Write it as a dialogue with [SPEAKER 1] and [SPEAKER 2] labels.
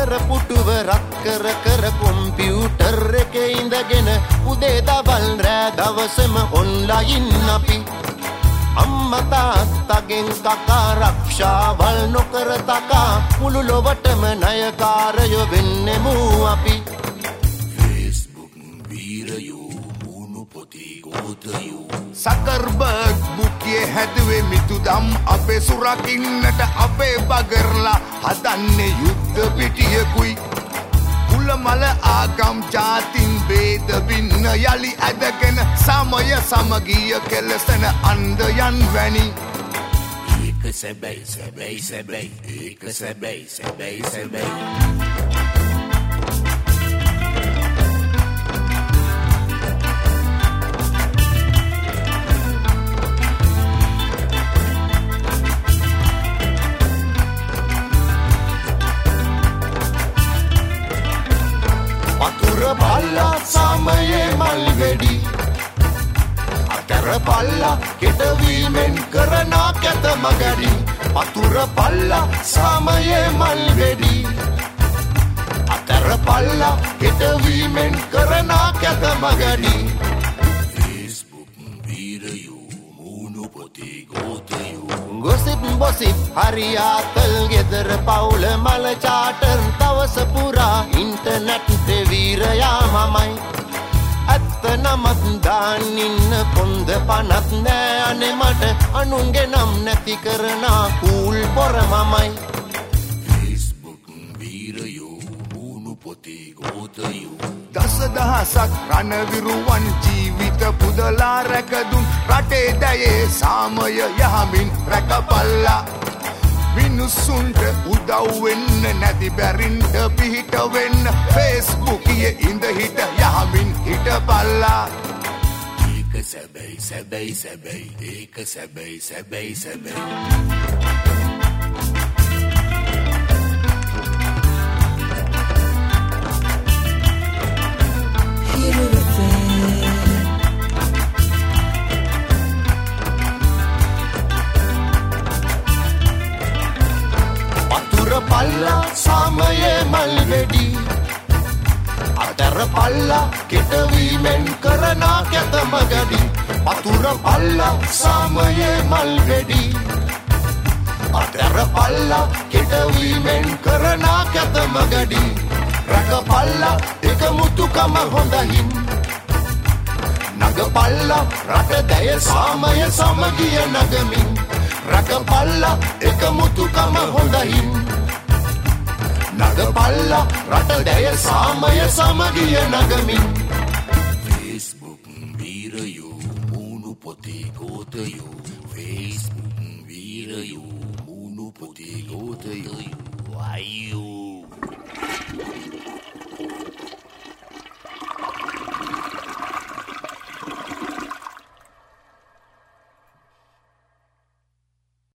[SPEAKER 1] ගෙදර පුටුව රත් කර කර කොම්පියුටර් එකේ ඉඳගෙන උදේ දවල් රෑ දවසම ඔන්ලයින් අපි අම්මා තාත්තගෙන් කකා රක්ෂාවල් නොකර තකා මුළු ලොවටම ණයකාරයෝ වෙන්නෙමු අපි Facebook වීරයෝ මුණු පොතේ ගෝතයෝ සකර්බර්ග් බුක්යේ හැදුවේ මිතුදම් අපේ සුරකින්නට අපේ බගර්ලා හදන්නේ යුද්ධ පිටියකුයි කුලමල ආගම් ජාතින් ભેද බින්න යලි ඇදගෙන සමය සමගිය කෙලසන අන්ධයන් වැනි ඒක සැබෑ සැබෑ සැබෑ ඒක සැබෑ සැබෑ සැබෑ පල්ලා සමයේ මල් වෙඩි අතර පල්ලා කෙටවීමෙන් කරන කැත මගඩි වතුර පල්ලා සමයේ මල් වෙඩි අතර පල්ලා කෙටවීමෙන් කරන කැත මගඩි Facebook වීරයෝ මුණු පොතේ ගෝතයෝ ගොසිප් බොසිප් හරියාතල් ගෙදර පවුල මල චාටර් දවස පුරා ඉන්ටර්නෙට් වීරයා මමයි ඇත්ත නමත් දානින්න කොන්ද පනත් නෑ අනේ මට අනුන්ගේ නම් නැති කරන කූල් පොර මමයි Facebook වීරයෝ මුණු පොතේ ගෝතයෝ දසදහසක් රණවිරුවන් ජීවිත පුදලා රැකදුන් රටේ දයේ සාමය යහමින් රැකපල්ලා මිනිස්සුන්ට උදව් වෙන්න නැති බැරින්ට පිහිට වෙන්න Facebook ඉඳ හිට යහමින් හිටපල්ලා ඒක සැබෑ සැබෑ සැබෑ ඒක සැබෑ සැබෑ සැබෑ පල්ලා සමයේ මල් වෙඩි අතර පල්ලා කෙටවීමෙන් කරන කැත මගඩි වතුර පල්ලා සමයේ මල් වෙඩි අතර පල්ලා කෙටවීමෙන් කරන කැත මගඩි රක පල්ලා එක මුතුකම හොඳහින් නග පල්ලා රට දැය සාමය සමගිය නගමින් රක පල්ලා එක මුතුකම හොඳහින් නගපල්ලා රට දැය සාමය සමගිය නගමින් Facebook වීරයෝ මුණු පොතේ ගෝතයෝ Facebook වීරයෝ මුණු පොතේ ගෝතයෝ අයියෝ